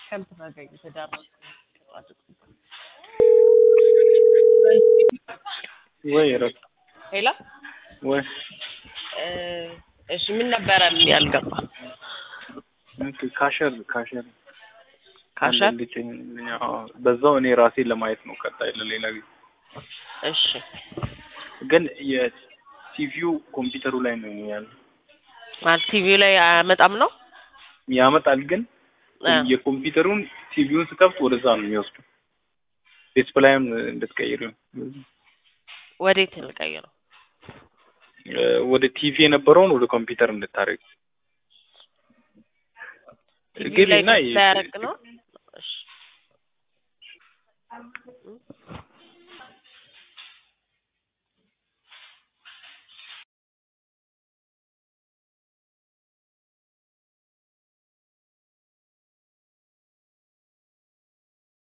كم تراجع تدرس ويرك هلا وين ايش من نبره من ያልገባ ካሸር ካሸር አንደልኝ በዛው እኔ ራሴን ለማየት ነው ቀጣይ ለሌላ ጊዜ እሺ ግን የቲቪው ኮምፒውተሩ ላይ ነው ያለው ማለት ቲቪው ላይ አያመጣም ነው ያመጣል ግን የኮምፒውተሩን ቲቪውን ስከፍት ወደዛ ነው የሚወስደው ዲስፕሌይም እንድትቀይረው ወዴት ልቀይረው ወደ ቲቪ የነበረውን ወደ ኮምፒውተር እንድታረግ ግን ላይ ያረግ ነው